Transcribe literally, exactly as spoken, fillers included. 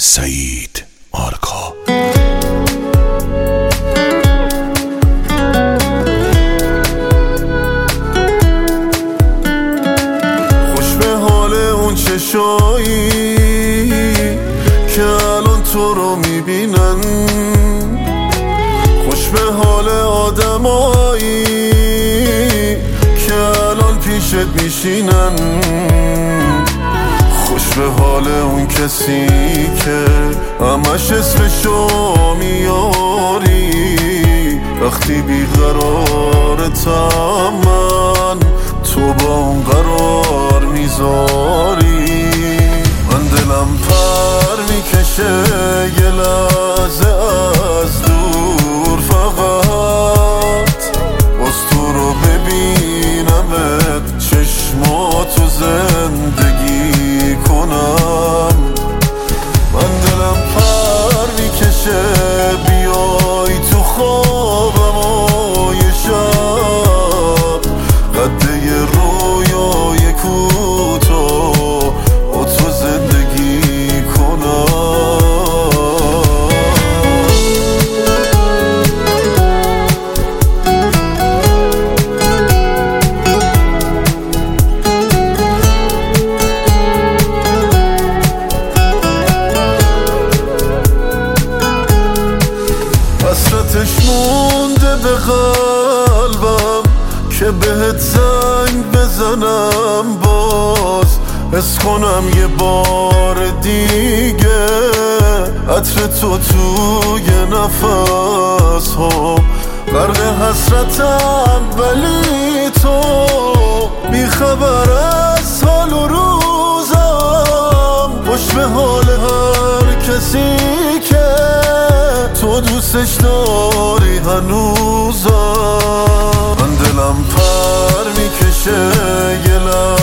سعید آرکا. خوش به حال اون چشایی که الان تو رو میبینن، خوش به حال آدمایی که الان پیشت میشینن، خوش به حال اون کسی که همش اسمشو میاری وقتی بیقرارتم، من تو با اون قرار میذاری. من دلم پر میکشه یه لحظه از دور، فقط باز تو رو ببینمت، چشماتو زندگی کنم. من دلم پر میکشه بیای تو خوابم و یه شب قده یه رویای کوتاه با تو زندگی کنم. حسرتش مونده به قلبم که بهت زنگ بزنم، باز حس کنم یه بار دیگه عطر تو توی نفس ها. غرق حسرتم ولی تو بیخبر از حال و روزم، خوش به حال هر کسی که تو دوستش داری هنوزم. من دلم پر میکشه یه لحظه